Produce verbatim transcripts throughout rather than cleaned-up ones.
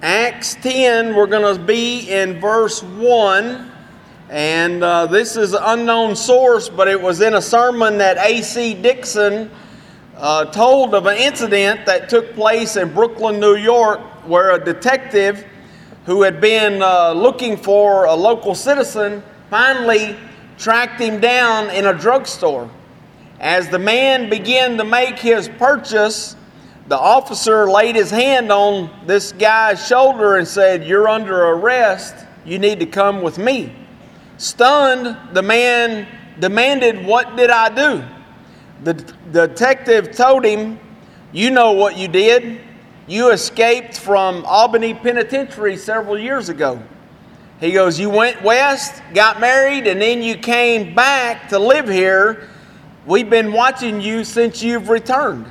Acts ten, we're going to be in verse one. And uh, this is an unknown source, but it was in a sermon that A C Dixon uh, told of an incident that took place in Brooklyn, New York, where a detective who had been uh, looking for a local citizen finally tracked him down in a drugstore. As the man began to make his purchase, the officer laid his hand on this guy's shoulder and said, "You're under arrest. You need to come with me." Stunned, the man demanded, "What did I do?" The, the detective told him, "You know what you did. You escaped from Albany Penitentiary several years ago." He goes, "You went west, got married, and then you came back to live here. We've been watching you since you've returned."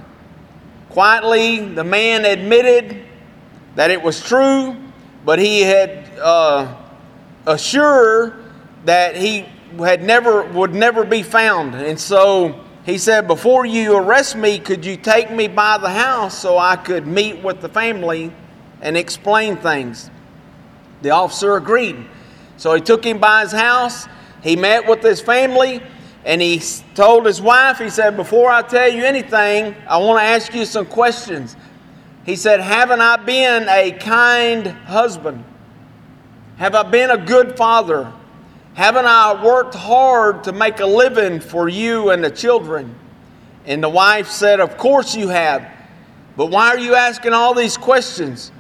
Quietly, the man admitted that it was true, but he had uh, assured that he had never would never be found. And so he said, "Before you arrest me, could you take me by the house so I could meet with the family and explain things?" The officer agreed. So he took him by his house. He met with his family, and he told his wife, he said, "Before I tell you anything, I want to ask you some questions." He said, "Haven't I been a kind husband? Have I been a good father? Haven't I worked hard to make a living for you and the children?" And the wife said, "Of course you have. But why are you asking all these questions?"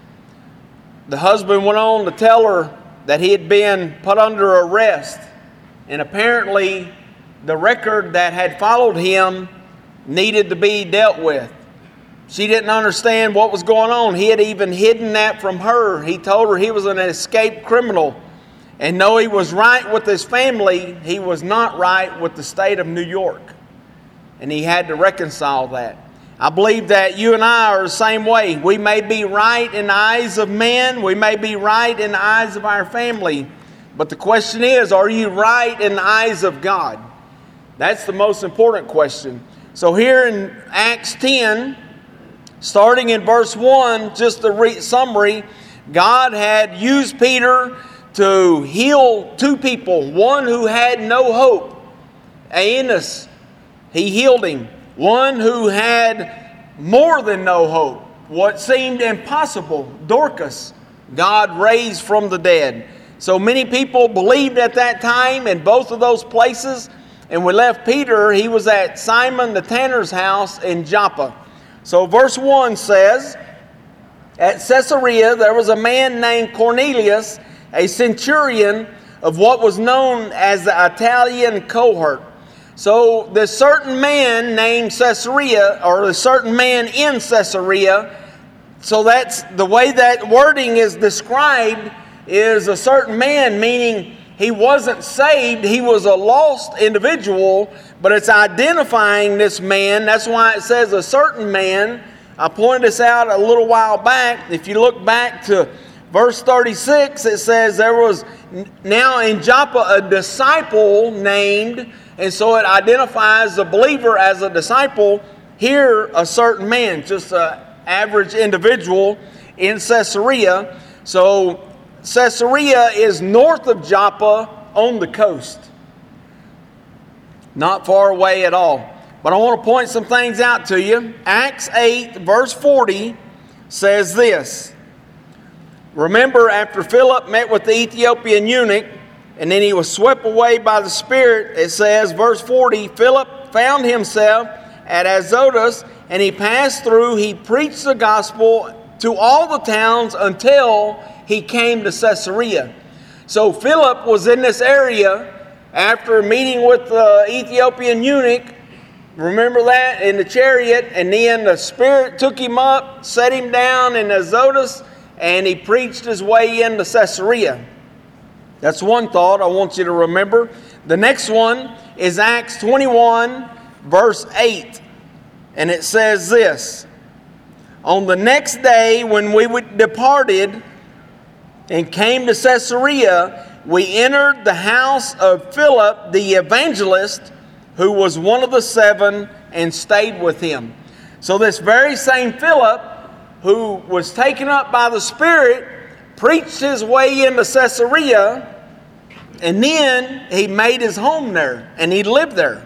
The husband went on to tell her that he had been put under arrest. And apparently the record that had followed him needed to be dealt with. She didn't understand what was going on. He had even hidden that from her. He told her he was an escaped criminal. And though he was right with his family, he was not right with the state of New York. And he had to reconcile that. I believe that you and I are the same way. We may be right in the eyes of men. We may be right in the eyes of our family. But the question is, are you right in the eyes of God? That's the most important question. So here in Acts ten, starting in verse one, just a re- summary, God had used Peter to heal two people. One who had no hope, Aeneas, he healed him. One who had more than no hope, what seemed impossible, Dorcas, God raised from the dead. So many people believed at that time in both of those places. And we left Peter, he was at Simon the tanner's house in Joppa. So verse one says, "At Caesarea there was a man named Cornelius, a centurion of what was known as the Italian cohort." So this certain man named Caesarea, or a certain man in Caesarea, so that's the way that wording is described, is a certain man, meaning he wasn't saved, he was a lost individual, but it's identifying this man. That's why it says a certain man. I pointed this out a little while back. If you look back to verse thirty-six, it says there was now in Joppa a disciple named, and so it identifies the believer as a disciple. Here, a certain man, just an average individual in Caesarea. So Caesarea is north of Joppa on the coast. Not far away at all. But I want to point some things out to you. Acts eight, verse forty says this. Remember, after Philip met with the Ethiopian eunuch, and then he was swept away by the Spirit, it says, verse forty, Philip found himself at Azotus, and he passed through, he preached the gospel to all the towns until he came to Caesarea. So Philip was in this area after meeting with the Ethiopian eunuch. Remember that, in the chariot, and then the Spirit took him up, set him down in Azotus, and he preached his way into Caesarea. That's one thought I want you to remember. The next one is Acts twenty-one, verse eight. And it says this. On the next day when we departed and came to Caesarea, we entered the house of Philip the evangelist, who was one of the seven, and stayed with him. So this very same Philip, who was taken up by the Spirit preached his way into Caesarea, and then he made his home there, and he lived there.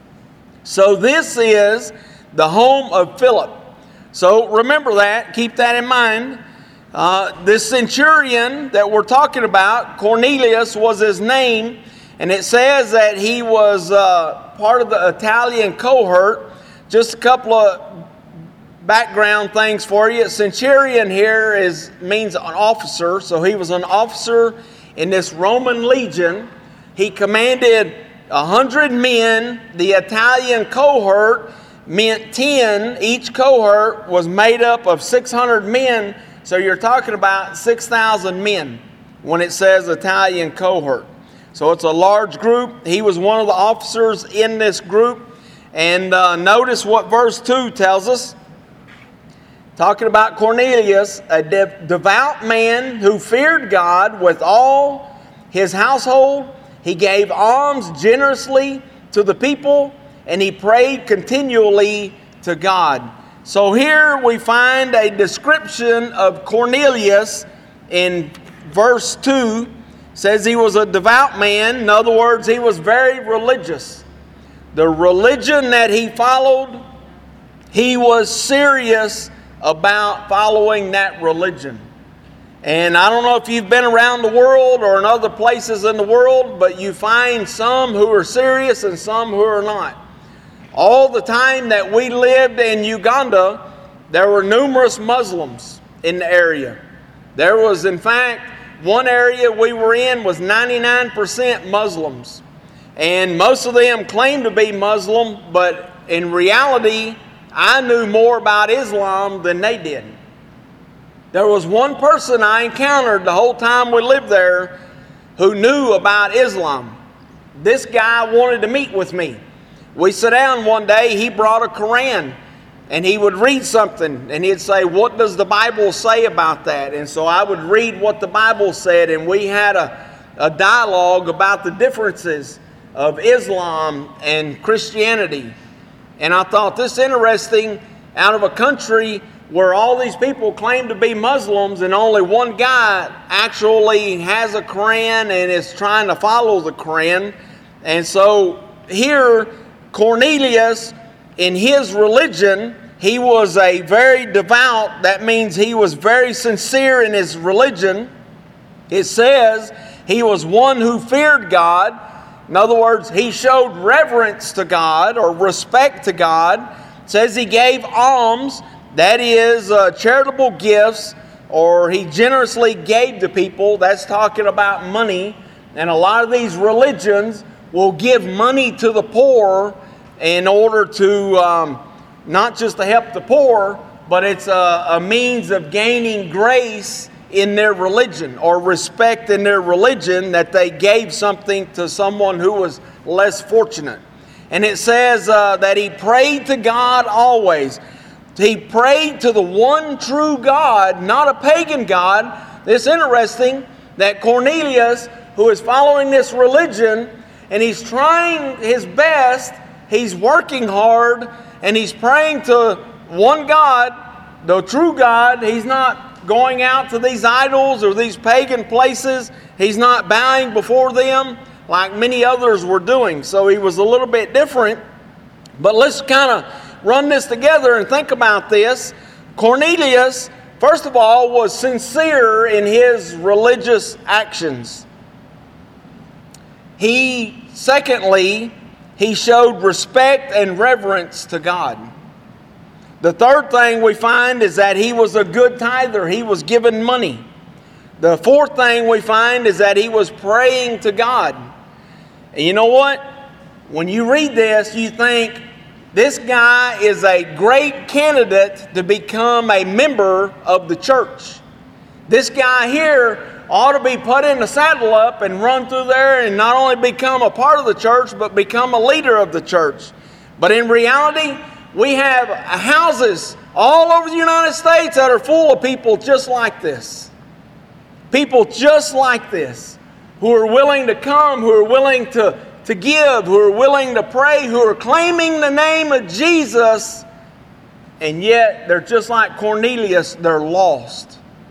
So this is the home of Philip. So remember that, keep that in mind. Uh, this centurion that we're talking about, Cornelius was his name, and it says that he was uh, part of the Italian cohort. Just a couple of background things for you. Centurion here is means an officer, so he was an officer in this Roman legion. He commanded a hundred men. The Italian cohort meant ten. Each cohort was made up of six hundred men, so you're talking about six thousand men when it says Italian cohort. So it's a large group. He was one of the officers in this group. And uh, notice what verse two tells us. Talking about Cornelius, a de- devout man who feared God with all his household. He gave alms generously to the people, and he prayed continually to God. So here we find a description of Cornelius in verse two. Says he was a devout man. In other words, he was very religious. The religion that he followed, he was serious about following that religion. And I don't know if you've been around the world or in other places in the world, but you find some who are serious and some who are not. All the time that we lived in Uganda, there were numerous Muslims in the area. There was, in fact, one area we were in was ninety-nine percent Muslims. And most of them claimed to be Muslim, but in reality, I knew more about Islam than they did. There was one person I encountered the whole time we lived there who knew about Islam. This guy wanted to meet with me. We sat down one day, he brought a Quran. And he would read something, and he'd say, what does the Bible say about that? And so I would read what the Bible said, and we had a, a dialogue about the differences of Islam and Christianity. And I thought this interesting, out of a country where all these people claim to be Muslims, and only one guy actually has a Quran and is trying to follow the Quran. And so here, Cornelius, in his religion, he was a very devout. That means he was very sincere in his religion. It says he was one who feared God. In other words, he showed reverence to God or respect to God. It says he gave alms, that is uh, charitable gifts, or he generously gave to people. That's talking about money. And a lot of these religions will give money to the poor in order to, um, not just to help the poor, but it's a, a means of gaining grace in their religion or respect in their religion, that they gave something to someone who was less fortunate. And it says uh, that he prayed to God always. He prayed to the one true God, not a pagan God. It's interesting that Cornelius, who is following this religion, and he's trying his best, he's working hard, and he's praying to one God, the true God. He's not going out to these idols or these pagan places. He's not bowing before them like many others were doing. So he was a little bit different. But let's kind of run this together and think about this. Cornelius, first of all, was sincere in his religious actions. He, secondly, he showed respect and reverence to God. The third thing we find is that he was a good tither. He was giving money. The fourth thing we find is that he was praying to God. And you know what? When you read this, you think, this guy is a great candidate to become a member of the church. This guy here ought to be put in the saddle up and run through there and not only become a part of the church, but become a leader of the church. But in reality, we have houses all over the United States that are full of people just like this. People just like this, who are willing to come, who are willing to, to give, who are willing to pray, who are claiming the name of Jesus, and yet they're just like Cornelius, they're lost.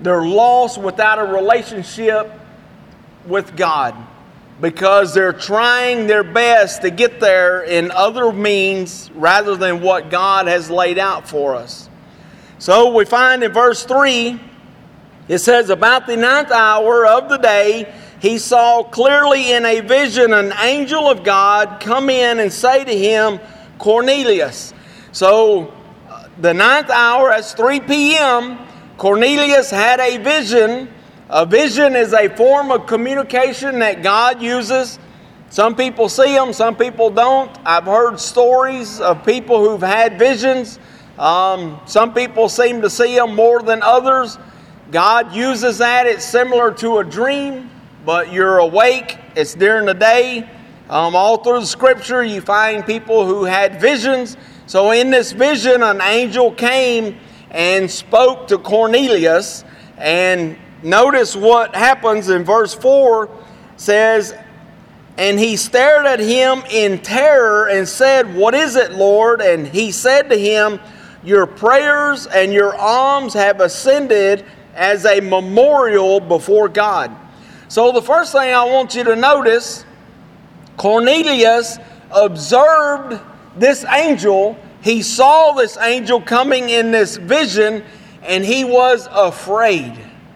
they're lost without a relationship with God, because they're trying their best to get there in other means rather than what God has laid out for us. So we find in verse three, it says, about the ninth hour of the day, he saw clearly in a vision an angel of God come in and say to him, Cornelius. So the ninth hour, that's three p.m., Cornelius had a vision. A vision is a form of communication that God uses. Some people see them, some people don't. I've heard stories of people who've had visions. Um, some people seem to see them more than others. God uses that. It's similar to a dream, but you're awake. It's during the day. Um, all through the Scripture, you find people who had visions. So in this vision, an angel came and spoke to Cornelius. And notice what happens in verse four. Says, and he stared at him in terror and said, what is it, Lord? And he said to him, your prayers and your alms have ascended as a memorial before God. So the first thing I want you to notice, Cornelius observed this angel. He saw this angel coming in this vision, and he was afraid.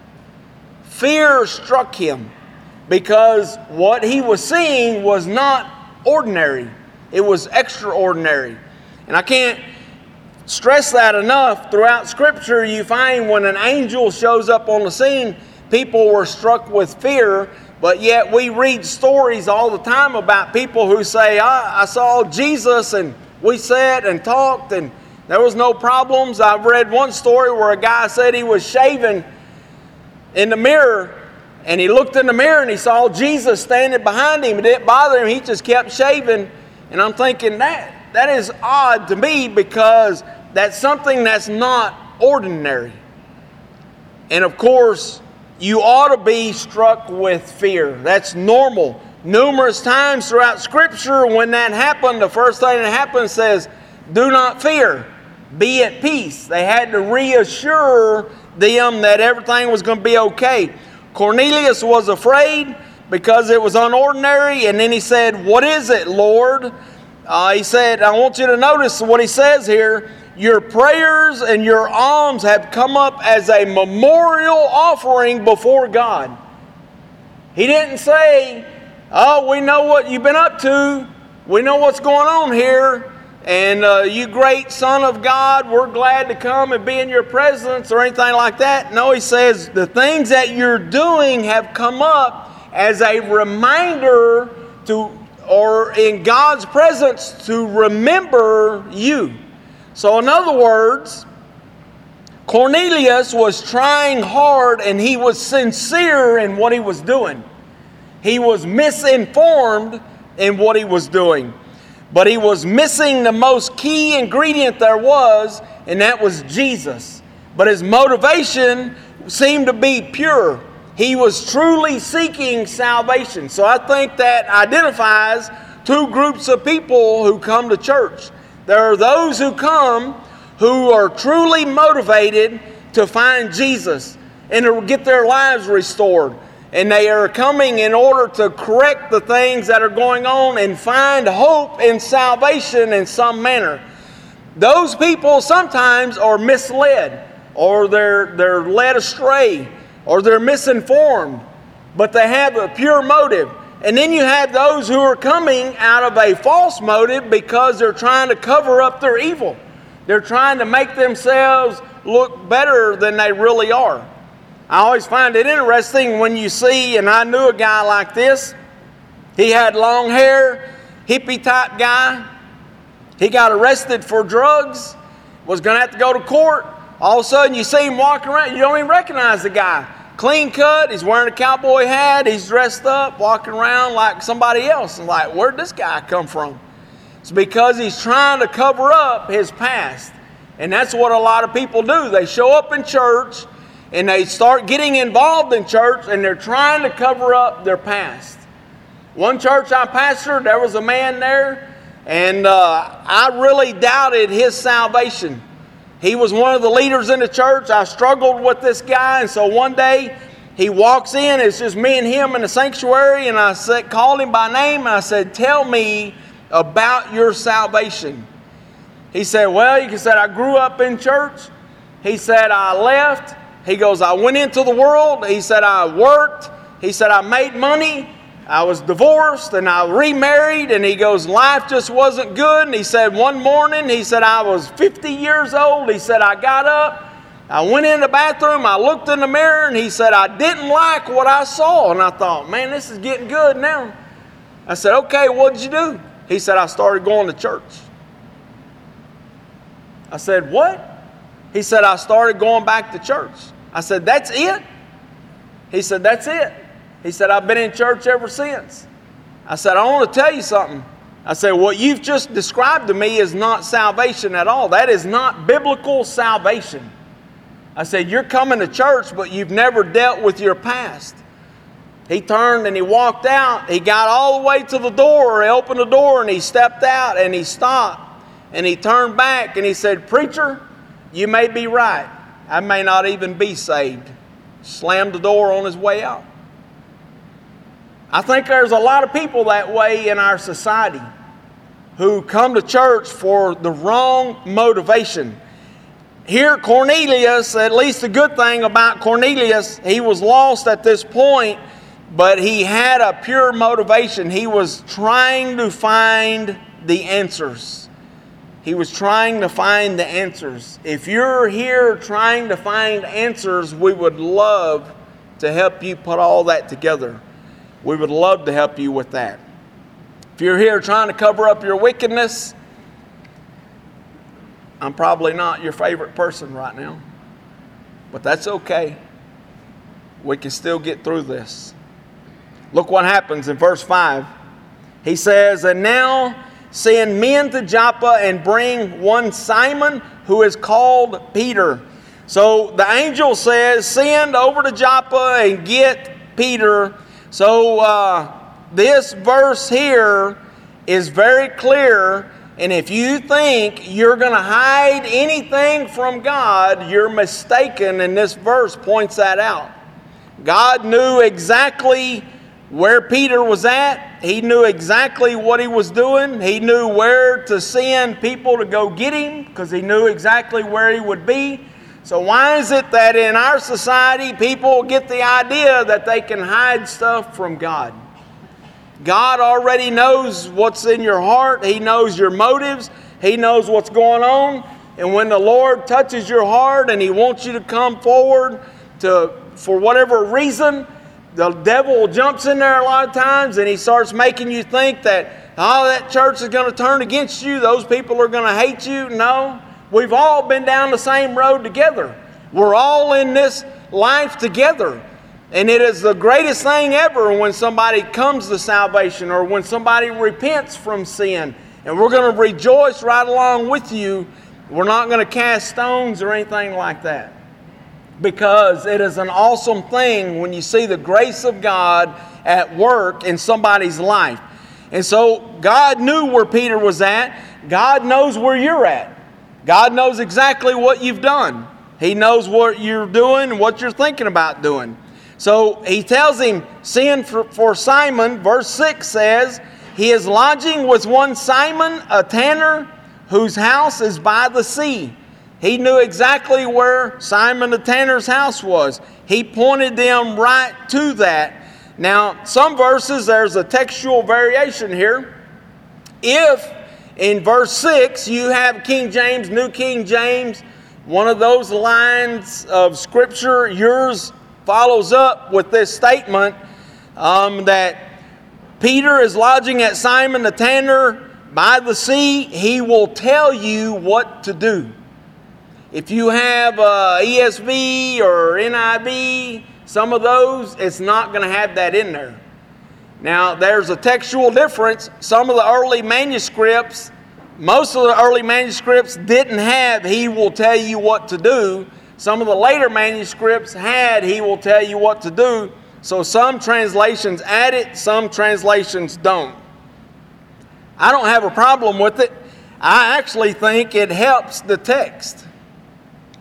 Fear struck him because what he was seeing was not ordinary. It was extraordinary. And I can't stress that enough. Throughout Scripture, you find when an angel shows up on the scene, people were struck with fear, but yet we read stories all the time about people who say, I, I saw Jesus and we sat and talked and there was no problems. I've read one story where a guy said he was shaving in the mirror and he looked in the mirror and he saw Jesus standing behind him. It didn't bother him. He just kept shaving. And I'm thinking that that is odd to me, because that's something that's not ordinary. And of course, you ought to be struck with fear. That's normal. Numerous times throughout Scripture, when that happened, the first thing that happened says, do not fear, be at peace. They had to reassure them that everything was going to be okay. Cornelius was afraid because it was unordinary, and then he said, what is it, Lord? Uh, he said, I want you to notice what he says here. Your prayers and your alms have come up as a memorial offering before God. He didn't say, oh, we know what you've been up to. We know what's going on here. And uh, you great Son of God, we're glad to come and be in your presence or anything like that. No, he says the things that you're doing have come up as a reminder to, or in God's presence, to remember you. So in other words, Cornelius was trying hard and he was sincere in what he was doing. He was misinformed in what he was doing. But he was missing the most key ingredient there was, and that was Jesus. But his motivation seemed to be pure. He was truly seeking salvation. So I think that identifies two groups of people who come to church. There are those who come who are truly motivated to find Jesus and to get their lives restored. And they are coming in order to correct the things that are going on and find hope in salvation in some manner. Those people sometimes are misled, or they're, they're led astray, or they're misinformed, but they have a pure motive. And then you have those who are coming out of a false motive because they're trying to cover up their evil. They're trying to make themselves look better than they really are. I always find it interesting when you see, and I knew a guy like this. He had long hair, hippie type guy. He got arrested for drugs, was going to have to go to court. All of a sudden you see him walking around, you don't even recognize the guy. Clean cut, he's wearing a cowboy hat, he's dressed up, walking around like somebody else. And like, where'd this guy come from? It's because he's trying to cover up his past. And that's what a lot of people do. They show up in church and they start getting involved in church and they're trying to cover up their past. One church I pastored, there was a man there, and uh, I really doubted his salvation. He was one of the leaders in the church. I struggled with this guy, and so one day he walks in. It's just me and him in the sanctuary, and I said, called him by name, and I said, tell me about your salvation. He said, well, he said, I grew up in church. He said, I left. He goes, I went into the world. He said, I worked. He said, I made money. I was divorced and I remarried. And he goes, life just wasn't good. And he said, one morning, he said, I was fifty years old. He said, I got up. I went in the bathroom. I looked in the mirror. And he said, I didn't like what I saw. And I thought, man, this is getting good now. I said, okay, what did you do? He said, I started going to church. I said, what? He said, I started going back to church. I said, that's it? He said, that's it. He said, I've been in church ever since. I said, I want to tell you something. I said, what you've just described to me is not salvation at all. That is not biblical salvation. I said, you're coming to church, but you've never dealt with your past. He turned and he walked out. He got all the way to the door. He opened the door and he stepped out and he stopped. And he turned back and he said, preacher, you may be right. I may not even be saved. Slammed the door on his way out. I think there's a lot of people that way in our society who come to church for the wrong motivation. Here, Cornelius, at least the good thing about Cornelius, he was lost at this point, but he had a pure motivation. He was trying to find the answers. He was trying to find the answers. If you're here trying to find answers, we would love to help you put all that together. We would love to help you with that. If you're here trying to cover up your wickedness, I'm probably not your favorite person right now. But that's okay. We can still get through this. Look what happens in verse five. He says, and now send men to Joppa and bring one Simon who is called Peter. So the angel says, send over to Joppa and get Peter. So uh, this verse here is very clear. And if you think you're going to hide anything from God, you're mistaken. And this verse points that out. God knew exactly where Peter was at. He knew exactly what he was doing. He knew where to send people to go get him because he knew exactly where he would be. So why is it that in our society people get the idea that they can hide stuff from God? God already knows what's in your heart. He knows your motives. He knows what's going on. And when the Lord touches your heart and He wants you to come forward to, for whatever reason, the devil jumps in there a lot of times and he starts making you think that, oh, that church is going to turn against you. Those people are going to hate you. No, we've all been down the same road together. We're all in this life together. And it is the greatest thing ever when somebody comes to salvation or when somebody repents from sin. And we're going to rejoice right along with you. We're not going to cast stones or anything like that. Because it is an awesome thing when you see the grace of God at work in somebody's life. And so God knew where Peter was at. God knows where you're at. God knows exactly what you've done. He knows what you're doing and what you're thinking about doing. So He tells him, send for, for Simon. Verse six says, he is lodging with one Simon, a tanner, whose house is by the sea. He knew exactly where Simon the tanner's house was. He pointed them right to that. Now, some verses, there's a textual variation here. If in verse six you have King James, New King James, one of those lines of Scripture, yours follows up with this statement um, that Peter is lodging at Simon the tanner by the sea. He will tell you what to do. If you have uh, E S V or N I V, some of those, it's not going to have that in there. Now, there's a textual difference. Some of the early manuscripts, most of the early manuscripts didn't have, he will tell you what to do. Some of the later manuscripts had, he will tell you what to do. So some translations add it, some translations don't. I don't have a problem with it. I actually think it helps the text.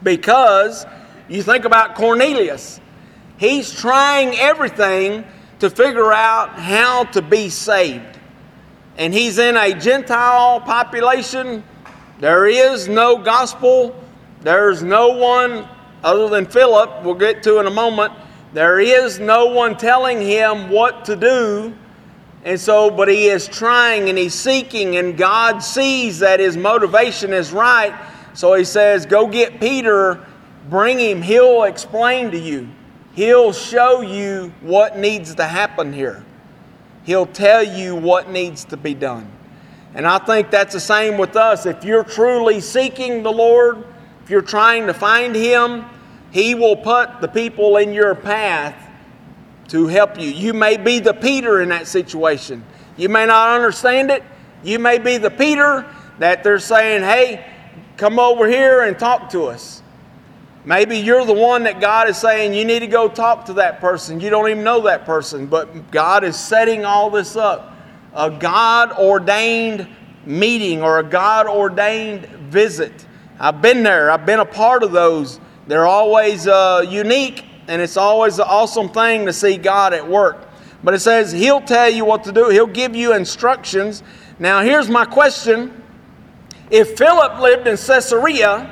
Because you think about Cornelius. He's trying everything to figure out how to be saved. And he's in a Gentile population. There is no gospel. There's no one other than Philip, we'll get to in a moment. There is no one telling him what to do. And so, but he is trying and he's seeking, and God sees that his motivation is right. So he says, go get Peter, bring him, he'll explain to you. He'll show you what needs to happen here. He'll tell you what needs to be done. And I think that's the same with us. If you're truly seeking the Lord, if you're trying to find Him, He will put the people in your path to help you. You may be the Peter in that situation. You may not understand it. You may be the Peter that they're saying, hey, come over here and talk to us. Maybe you're the one that God is saying you need to go talk to that person. You don't even know that person, but God is setting all this up. A God-ordained meeting or a God-ordained visit. I've been there. I've been a part of those. They're always uh, unique, and it's always an awesome thing to see God at work. But it says He'll tell you what to do. He'll give you instructions. Now here's my question. If Philip lived in Caesarea,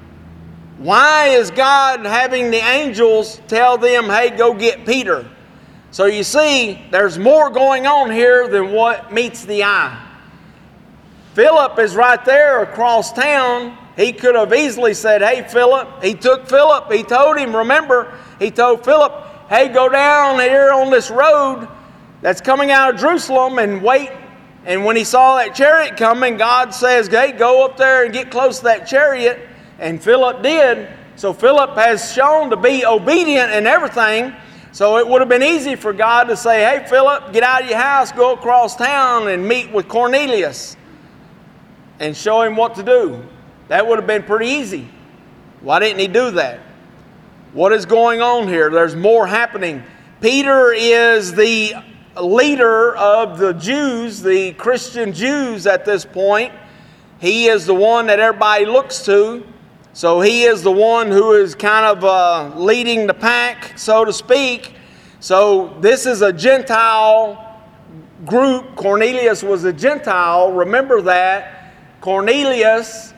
why is God having the angels tell them, hey, go get Peter? So you see, there's more going on here than what meets the eye. Philip is right there across town. He could have easily said, hey, Philip. He took Philip. He told him, remember, he told Philip, hey, go down here on this road that's coming out of Jerusalem and wait. And when he saw that chariot coming, God says, hey, go up there and get close to that chariot. And Philip did. So Philip has shown to be obedient in everything. So it would have been easy for God to say, hey, Philip, get out of your house, go across town and meet with Cornelius and show him what to do. That would have been pretty easy. Why didn't he do that? What is going on here? There's more happening. Peter is the leader of the Jews, the Christian Jews at this point. He is the one that everybody looks to. So he is the one who is kind of uh, leading the pack, so to speak. So this is a Gentile group. Cornelius was a Gentile. Remember that. Cornelius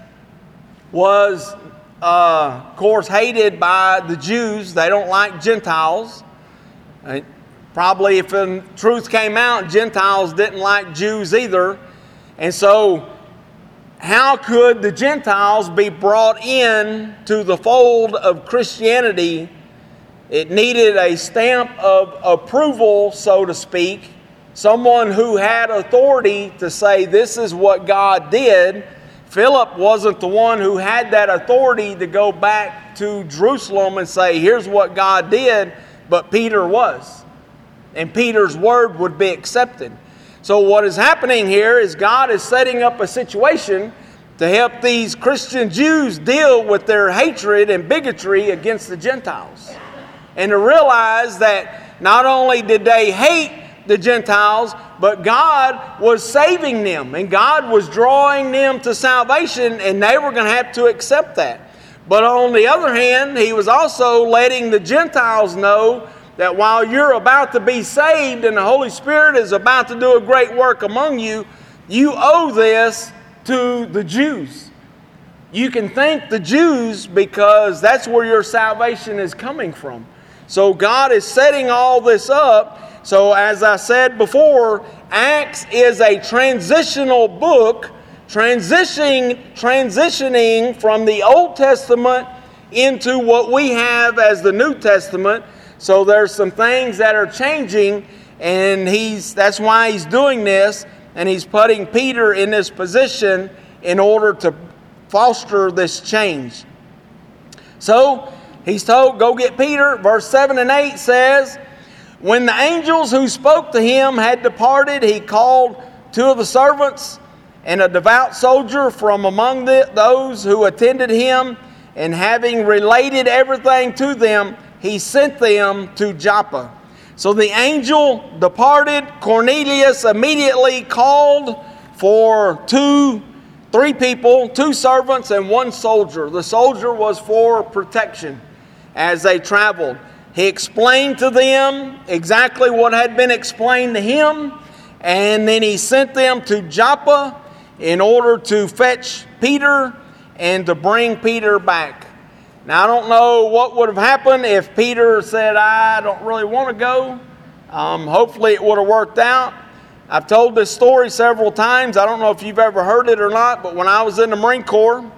was, uh, of course, hated by the Jews. They don't like Gentiles. And probably if the truth came out, Gentiles didn't like Jews either. And so how could the Gentiles be brought in to the fold of Christianity? It needed a stamp of approval, so to speak. Someone who had authority to say this is what God did. Philip wasn't the one who had that authority to go back to Jerusalem and say here's what God did, but Peter was. And Peter's word would be accepted. So what is happening here is God is setting up a situation to help these Christian Jews deal with their hatred and bigotry against the Gentiles. And to realize that not only did they hate the Gentiles, but God was saving them. And God was drawing them to salvation, and they were going to have to accept that. But on the other hand, He was also letting the Gentiles know that while you're about to be saved and the Holy Spirit is about to do a great work among you, you owe this to the Jews. You can thank the Jews because that's where your salvation is coming from. So God is setting all this up. So as I said before, Acts is a transitional book, transitioning, transitioning from the Old Testament into what we have as the New Testament. So there's some things that are changing, and he's that's why he's doing this, and he's putting Peter in this position in order to foster this change. So he's told, go get Peter. Verse seven and eight says, when the angels who spoke to him had departed, he called two of the servants and a devout soldier from among the, those who attended him, and having related everything to them, he sent them to Joppa. So the angel departed. Cornelius immediately called for two three people, two servants and one soldier. The soldier was for protection as they traveled. He explained to them exactly what had been explained to him, and then he sent them to Joppa in order to fetch Peter and to bring Peter back. Now, I don't know what would have happened if Peter said, I don't really want to go. Um, hopefully it would have worked out. I've told this story several times. I don't know if you've ever heard it or not, but when I was in the Marine Corps,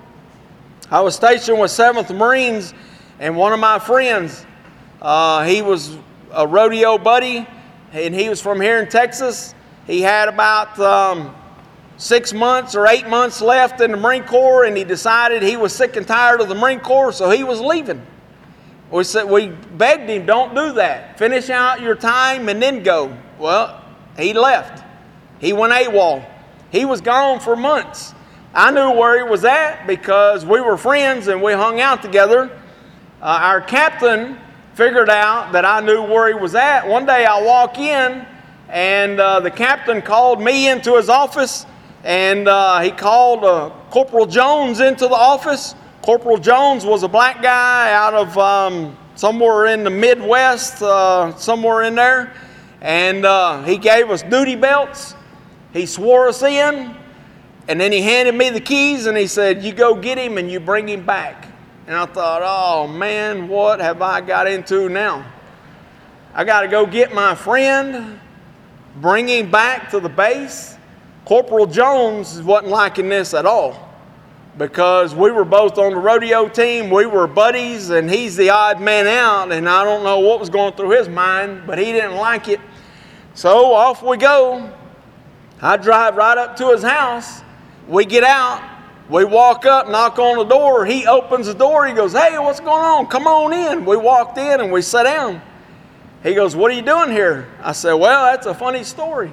I was stationed with seventh Marines, and one of my friends, uh, he was a rodeo buddy, and he was from here in Texas. He had about um, six months or eight months left in the Marine Corps, and he decided he was sick and tired of the Marine Corps, so he was leaving. We said, we begged him, don't do that. Finish out your time and then go. Well, he left. He went AWOL. He was gone for months. I knew where he was at because we were friends and we hung out together. Uh, our captain figured out that I knew where he was at. One day I walk in and uh, the captain called me into his office, and uh, he called uh, Corporal Jones into the office. Corporal Jones was a black guy out of um, somewhere in the Midwest, uh, somewhere in there. And uh, he gave us duty belts. He swore us in. And then he handed me the keys and he said, you go get him and you bring him back. And I thought, oh man, what have I got into now? I got to go get my friend, bring him back to the base. Corporal Jones wasn't liking this at all, because we were both on the rodeo team. We were buddies, and he's the odd man out, and I don't know what was going through his mind, but he didn't like it. So off we go. I drive right up to his house. We get out. We walk up, knock on the door. He opens the door. He goes, hey, what's going on? Come on in. We walked in, and we sat down. He goes, what are you doing here? I said, well, that's a funny story.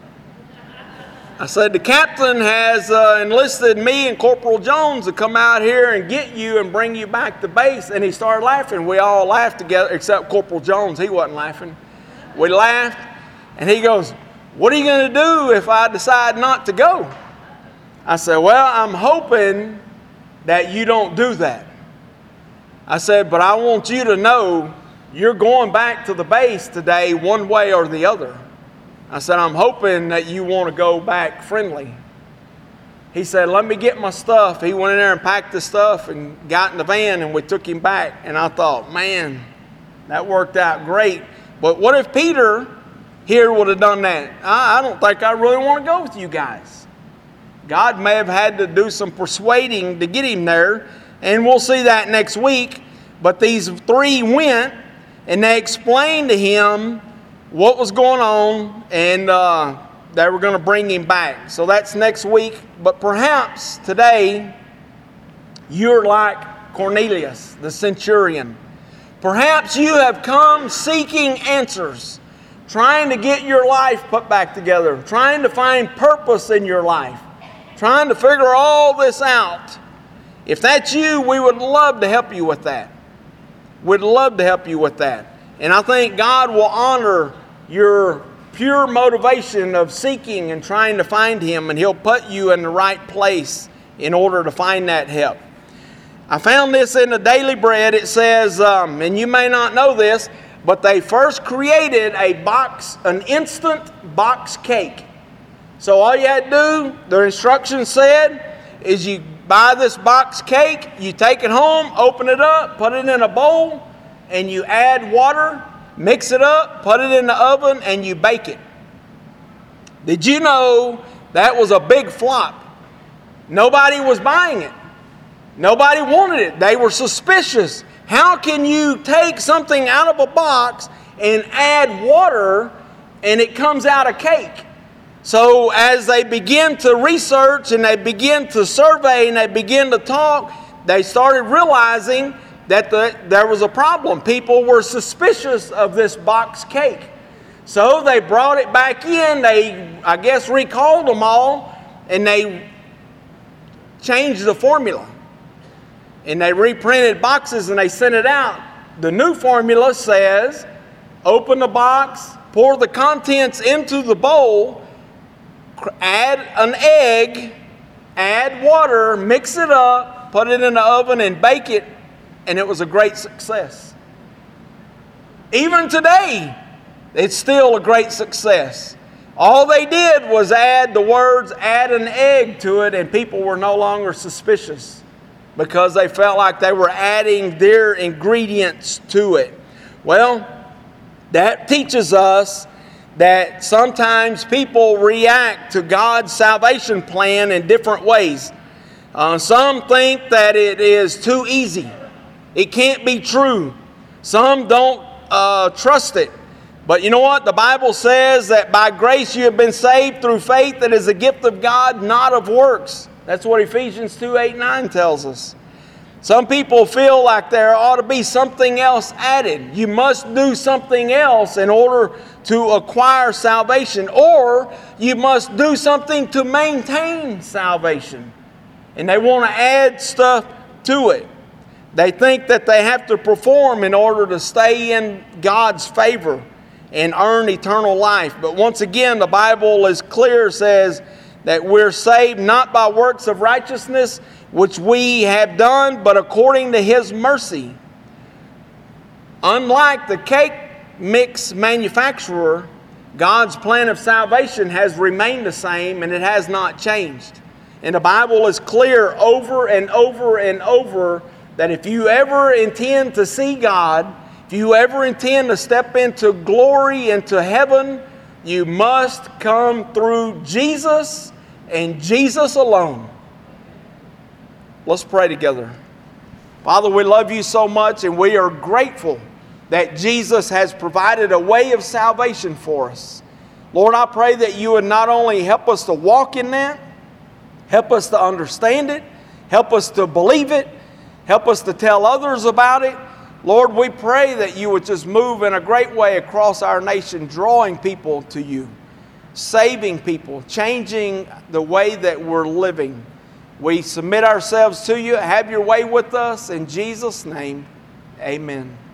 I said, the captain has uh, enlisted me and Corporal Jones to come out here and get you and bring you back to base. And he started laughing. We all laughed together, except Corporal Jones. He wasn't laughing. We laughed. And he goes, what are you going to do if I decide not to go? I said, well, I'm hoping that you don't do that. I said, but I want you to know you're going back to the base today one way or the other. I said, I'm hoping that you want to go back friendly. He said, let me get my stuff. He went in there and packed the stuff and got in the van, and we took him back. And I thought, man, that worked out great. But what if Peter here would have done that? I, I don't think I really want to go with you guys. God may have had to do some persuading to get him there, and we'll see that next week. But these three went, and they explained to him what was going on, and uh, they were going to bring him back. So that's next week. But perhaps today you're like Cornelius, the centurion. Perhaps you have come seeking answers, trying to get your life put back together, trying to find purpose in your life, trying to figure all this out. If that's you, we would love to help you with that. We'd love to help you with that. And I think God will honor your pure motivation of seeking and trying to find Him, and He'll put you in the right place in order to find that help. I found this in the Daily Bread. It says, um, and you may not know this, but they first created a box, an instant box cake. So all you had to do, the instructions said, is you buy this box cake, you take it home, open it up, put it in a bowl, and you add water, mix it up, put it in the oven, and you bake it. Did you know that was a big flop? Nobody was buying it. Nobody wanted it. They were suspicious. How can you take something out of a box and add water and it comes out a cake? So as they begin to research and they begin to survey and they begin to talk, they started realizing that the, there was a problem. People were suspicious of this box cake. So they brought it back in. They, I guess, recalled them all, and they changed the formula. And they reprinted boxes and they sent it out. The new formula says, open the box, pour the contents into the bowl, add an egg, add water, mix it up, put it in the oven and bake it, and it was a great success. Even today, it's still a great success. All they did was add the words, add an egg to it, and people were no longer suspicious because they felt like they were adding their ingredients to it. Well, that teaches us that sometimes people react to God's salvation plan in different ways. Uh, some think that it is too easy. It can't be true. Some don't uh, trust it. But you know what? The Bible says that by grace you have been saved through faith. That is a gift of God, not of works. That's what Ephesians two, eight, nine tells us. Some people feel like there ought to be something else added. You must do something else in order to acquire salvation. Or you must do something to maintain salvation. And they want to add stuff to it. They think that they have to perform in order to stay in God's favor and earn eternal life. But once again, the Bible is clear, says that we're saved not by works of righteousness, which we have done, but according to His mercy. Unlike the cake mix manufacturer, God's plan of salvation has remained the same and it has not changed. And the Bible is clear over and over and over that if you ever intend to see God, if you ever intend to step into glory, into heaven, you must come through Jesus and Jesus alone. Let's pray together. Father, we love you so much and we are grateful that Jesus has provided a way of salvation for us. Lord, I pray that you would not only help us to walk in that, help us to understand it, help us to believe it, help us to tell others about it. Lord, we pray that you would just move in a great way across our nation, drawing people to you, saving people, changing the way that we're living. We submit ourselves to you. Have your way with us. In Jesus' name, amen.